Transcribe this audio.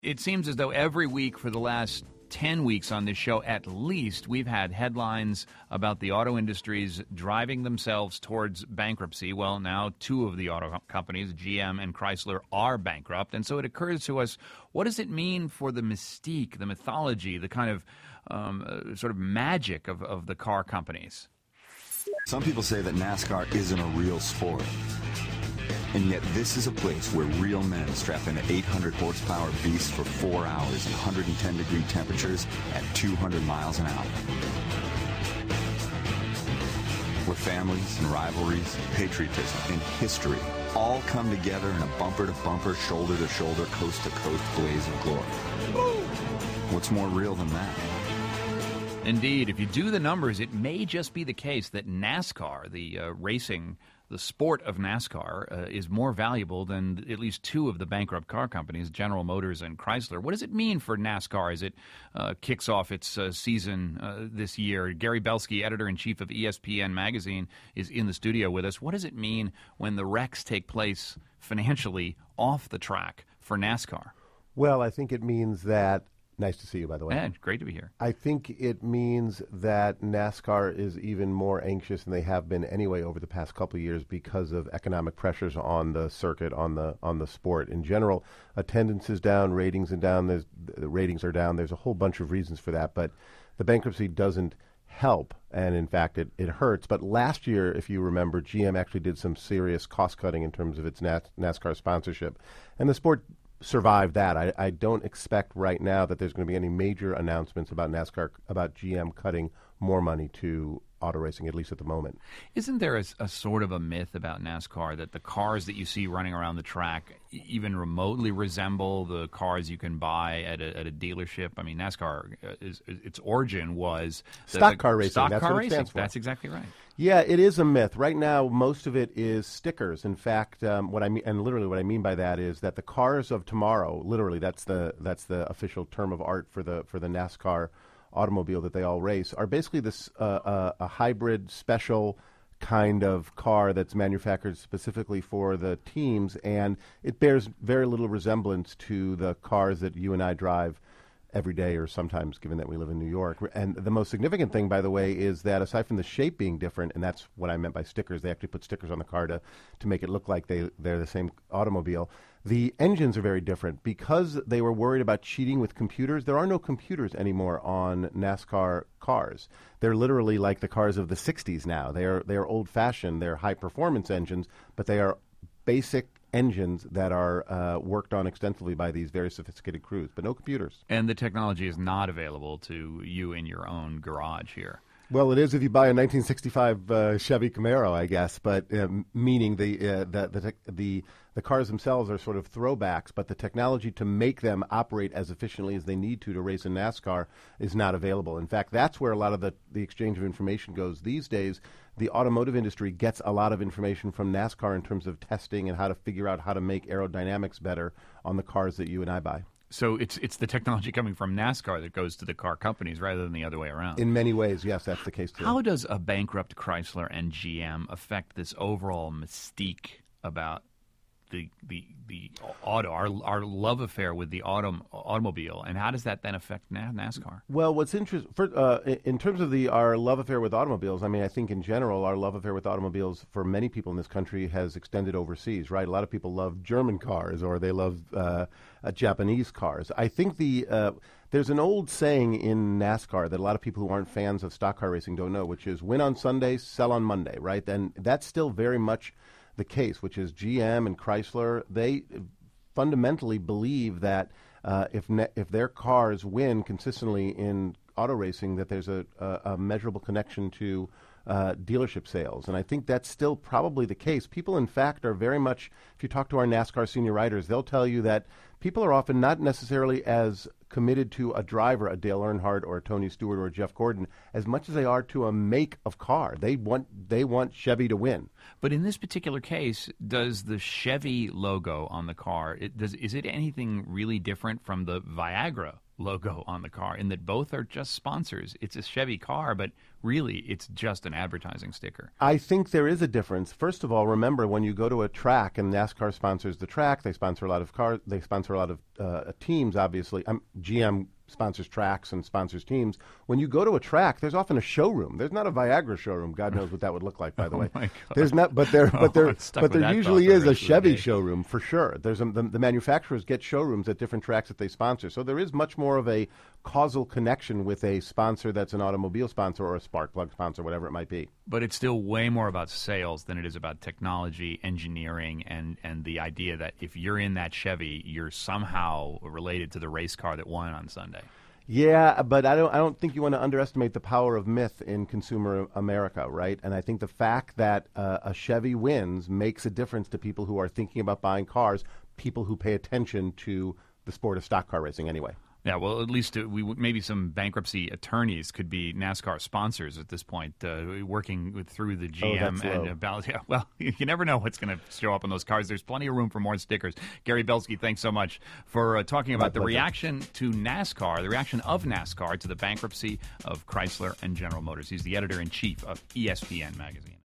It seems as though every week for the last 10 weeks on this show, at least, we've had headlines about the auto industries driving themselves towards bankruptcy. Well, now two of the auto companies, GM and Chrysler, are bankrupt. And so it occurs to us, what does it mean for the mystique, the mythology, the kind of sort of magic of the car companies? Some people say that NASCAR isn't a real sport. And yet this is a place where real men strap into 800 horsepower beasts for 4 hours in 110-degree temperatures at 200 miles an hour. Where families and rivalries, patriotism and history all come together in a bumper-to-bumper, shoulder-to-shoulder, coast-to-coast blaze of glory. What's more real than that? Indeed, if you do the numbers, it may just be the case that NASCAR, the sport of NASCAR, is more valuable than at least two of the bankrupt car companies, General Motors and Chrysler. What does it mean for NASCAR as it kicks off its season this year? Gary Belsky, editor-in-chief of ESPN Magazine, is in the studio with us. What does it mean when the wrecks take place financially off the track for NASCAR? Well, I think it means that. Nice to see you, by the way. Yeah, great to be here. I think it means that NASCAR is even more anxious than they have been anyway over the past couple of years because of economic pressures on the circuit, on the sport in general. Attendance is down, ratings are down. The ratings are down. There's a whole bunch of reasons for that, but the bankruptcy doesn't help, and in fact, it hurts. But last year, if you remember, GM actually did some serious cost cutting in terms of its NASCAR sponsorship, and the sport survive that. I don't expect right now that there's going to be any major announcements about NASCAR, about GM cutting more money to auto racing, at least at the moment. Isn't there a sort of a myth about NASCAR that the cars that you see running around the track even remotely resemble the cars you can buy at a dealership? I mean, NASCAR, its origin was stock car racing. Stock That's car what it racing. stands for. That's exactly right. Yeah, it is a myth. Right now, most of it is stickers. In fact, what I mean by that is that the cars of tomorrow, literally, that's the official term of art for the NASCAR automobile that they all race, are basically this a hybrid special kind of car that's manufactured specifically for the teams, and it bears very little resemblance to the cars that you and I drive every day, or sometimes, given that we live in New York. And the most significant thing, by the way, is that aside from the shape being different, and that's what I meant by stickers, they actually put stickers on the car to make it look like they're the same automobile. The engines are very different. Because they were worried about cheating with computers, there are no computers anymore on NASCAR cars. They're literally like the cars of the 60s now. They are old-fashioned. They're high-performance engines, but they are basic engines that are worked on extensively by these very sophisticated crews, but no computers. And the technology is not available to you in your own garage here. Well, it is if you buy a 1965 Chevy Camaro, I guess, but meaning the cars themselves are sort of throwbacks, but the technology to make them operate as efficiently as they need to race in NASCAR is not available. In fact, that's where a lot of the exchange of information goes these days. The automotive industry gets a lot of information from NASCAR in terms of testing and how to figure out how to make aerodynamics better on the cars that you and I buy. So it's the technology coming from NASCAR that goes to the car companies rather than the other way around. In many ways, yes, that's the case too. How does a bankrupt Chrysler and GM affect this overall mystique about the auto, our love affair with the automobile, and how does that then affect NASCAR? Well, what's interesting in terms of our love affair with automobiles, I mean, I think in general our love affair with automobiles for many people in this country has extended overseas, right? A lot of people love German cars or they love Japanese cars. I think there's an old saying in NASCAR that a lot of people who aren't fans of stock car racing don't know, which is win on Sunday, sell on Monday, right? And that's still very much the case, which is GM and Chrysler, they fundamentally believe that if their cars win consistently in auto racing, that there's a measurable connection to dealership sales. And I think that's still probably the case. People, in fact, are very much, if you talk to our NASCAR senior writers, they'll tell you that people are often not necessarily as committed to a driver, a Dale Earnhardt or a Tony Stewart or a Jeff Gordon, as much as they are to a make of car. They want Chevy to win. But in this particular case, does the Chevy logo on the car, is it anything really different from the Viagra logo on the car, in that both are just sponsors. It's a Chevy car, but really it's just an advertising sticker. I think there is a difference. First of all, remember when you go to a track, and NASCAR sponsors the track, they sponsor a lot of cars, they sponsor a lot of teams, obviously. GM sponsors tracks and sponsors teams. When you go to a track, there's often a showroom. There's not a Viagra showroom. God knows what that would look like, by the way. My God. There's not, but there usually is a Chevy showroom for sure. There's the manufacturers get showrooms at different tracks that they sponsor. So there is much more of a causal connection with a sponsor that's an automobile sponsor or a spark plug sponsor, whatever it might be. But it's still way more about sales than it is about technology, engineering, and the idea that if you're in that Chevy, you're somehow related to the race car that won on Sunday. Yeah, but I don't think you want to underestimate the power of myth in consumer America, right? And I think the fact that a Chevy wins makes a difference to people who are thinking about buying cars, people who pay attention to the sport of stock car racing anyway. Yeah, well, at least maybe some bankruptcy attorneys could be NASCAR sponsors at this point, working through the GM and about. Yeah, well, you never know what's going to show up on those cars. There's plenty of room for more stickers. Gary Belsky, thanks so much for talking about the reaction to NASCAR, the reaction of NASCAR to the bankruptcy of Chrysler and General Motors. He's the editor-in-chief of ESPN magazine.